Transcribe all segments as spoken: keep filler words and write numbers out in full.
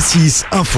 six Info.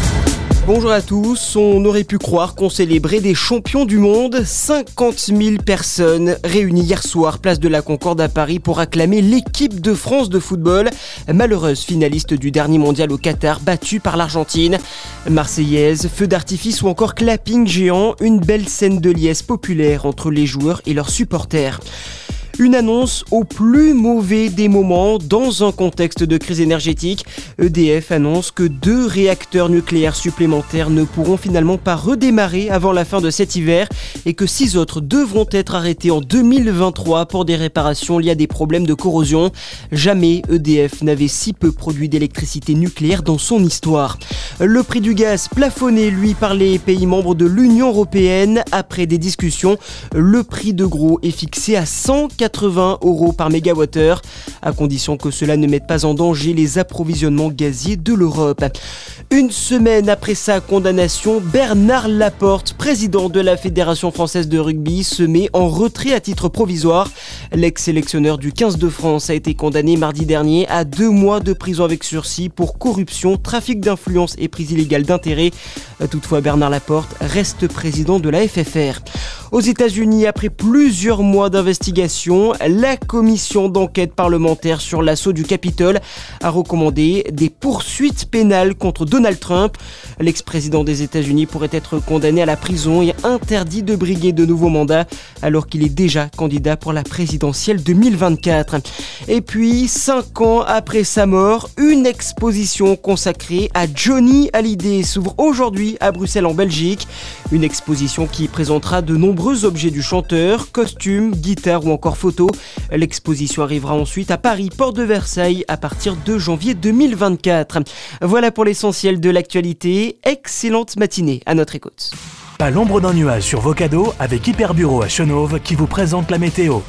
Bonjour à tous, on aurait pu croire qu'on célébrait des champions du monde. cinquante mille personnes réunies hier soir, place de la Concorde à Paris pour acclamer l'équipe de France de football, malheureuse finaliste du dernier mondial au Qatar, battue par l'Argentine. Marseillaise, feux d'artifice ou encore clapping géant, une belle scène de liesse populaire entre les joueurs et leurs supporters. Une annonce au plus mauvais des moments dans un contexte de crise énergétique. E D F annonce que deux réacteurs nucléaires supplémentaires ne pourront finalement pas redémarrer avant la fin de cet hiver et que six autres devront être arrêtés en deux mille vingt-trois pour des réparations liées à des problèmes de corrosion. Jamais E D F n'avait si peu produit d'électricité nucléaire dans son histoire. Le prix du gaz plafonné, lui, par les pays membres de l'Union européenne. Après des discussions, le prix de gros est fixé à cent quatre-vingts euros par mégawattheure, à condition que cela ne mette pas en danger les approvisionnements gaziers de l'Europe. Une semaine après sa condamnation, Bernard Laporte, président de la Fédération française de rugby, se met en retrait à titre provisoire. L'ex-sélectionneur du quinze de France a été condamné mardi dernier à deux mois de prison avec sursis pour corruption, trafic d'influence et prise illégale d'intérêt. Toutefois, Bernard Laporte reste président de la F F R. Aux États-Unis, après plusieurs mois d'investigation, la commission d'enquête parlementaire sur l'assaut du Capitole a recommandé des poursuites pénales contre Donald Trump. L'ex-président des États-Unis pourrait être condamné à la prison et interdit de briguer de nouveaux mandats alors qu'il est déjà candidat pour la présidentielle deux mille vingt-quatre. Et puis, cinq ans après sa mort, une exposition consacrée à Johnny Hallyday s'ouvre aujourd'hui à Bruxelles en Belgique. Une exposition qui présentera de nombreux objets du chanteur, costumes, guitares ou encore photos. L'exposition arrivera ensuite à Paris, porte de Versailles, à partir de janvier deux mille vingt-quatre. Voilà pour l'essentiel de l'actualité. Excellente matinée à notre écoute. Pas l'ombre d'un nuage sur vos cadeaux avec Hyperbureau à Chenauve qui vous présente la météo.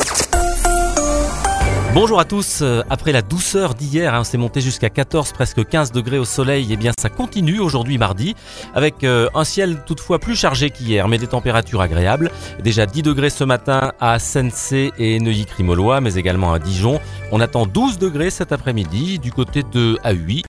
Bonjour à tous, après la douceur d'hier, hein, c'est monté jusqu'à quatorze, presque quinze degrés au soleil, et bien ça continue aujourd'hui mardi, avec euh, un ciel toutefois plus chargé qu'hier, mais des températures agréables. Déjà dix degrés ce matin à Sensé et Neuilly-Crimolois, mais également à Dijon. On attend douze degrés cet après-midi du côté de A U I.